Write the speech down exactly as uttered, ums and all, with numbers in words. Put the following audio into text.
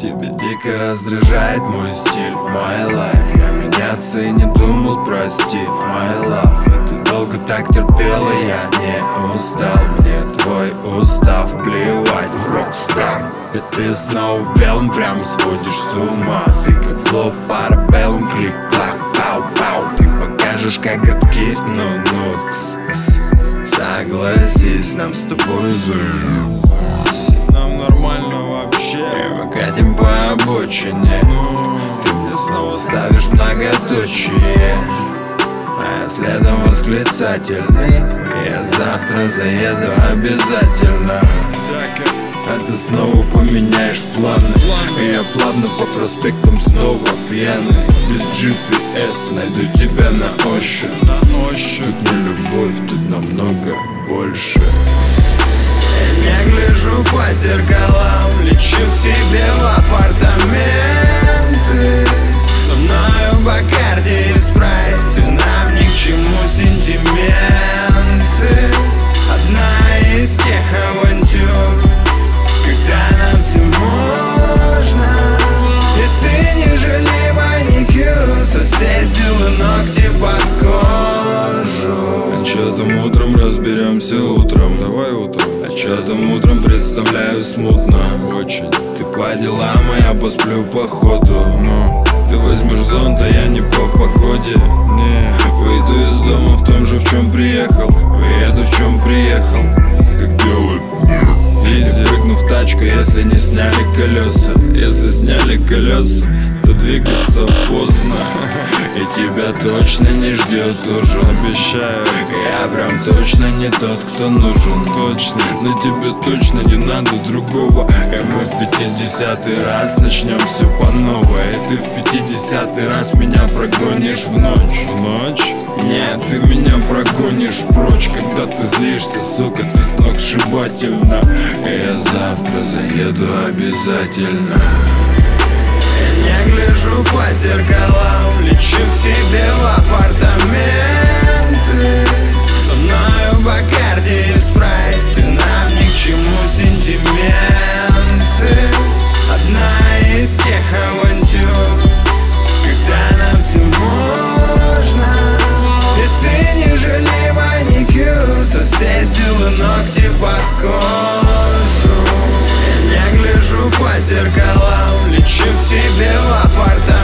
Тебя дико раздражает мой стиль, my life. Я меняться и не думал, прости, my love. Ты долго так терпела, я не устал. Мне твой устав плевать, рокстар. И ты снова в белом, прямо сводишь с ума. Ты как флоу парабеллум, клик-клак, пау-пау. Ты покажешь, как гадки, ну-ну, кс-кс. Согласись, нам с тобой зажить. Нам нормально вообще. И мы катим по обочине. Ты мне снова ставишь многоточие, а я следом восклицательный. Я завтра заеду обязательно. Всякое. А ты снова поменяешь планы. И я плавно по проспектам снова пьяный. Без джи пи эс найду тебя на ощупь. На ощупь. Тут не любовь, тут намного больше. Я гляжу по зеркалам, лечу к тебе в апартаменты. Со мною Бакарди и спрайт, и нам ни к чему сентименты. Одна из тех авантюр, когда нам все можно. И ты не жалей маникюр, со всей силы ногти под кожу. А чё там утром разберемся утром? Давай утром. А чё там утром представляю смутно. Очень. Ты по делам, а я посплю по ходу. Ну, Ты возьмешь зонт, а я не по погоде. не. Выйду из дома в том же, в чем приехал. Выеду, в чем приехал. Как делает Изи. Прыгну в тачку, если не сняли колеса. Если сняли колеса, то двигаться поздно. И тебя точно не ждет ужин. Обещаю. Я прям точно не тот, кто нужен. Точно. Но тебе точно не надо другого. И мы в пятидесятый раз начнем все по новой. И ты в пятидесятый раз меня прогонишь в ночь. В ночь? Нет, ты меня прогонишь прочь. Когда ты злишься, сука, ты сногсшибательно. И я завтра заеду обязательно. Я гляжу по зеркалам, лечу к тебе в апартаменты. Со мною Бакарди и спрайт, и нам ни к чему сентименты. Одна из тех авантюр, когда нам все можно. И ты не жалей маникюр, со всей силы ногти под кожу. Я гляжу по зеркалам, лечу к тебе в апартаменты.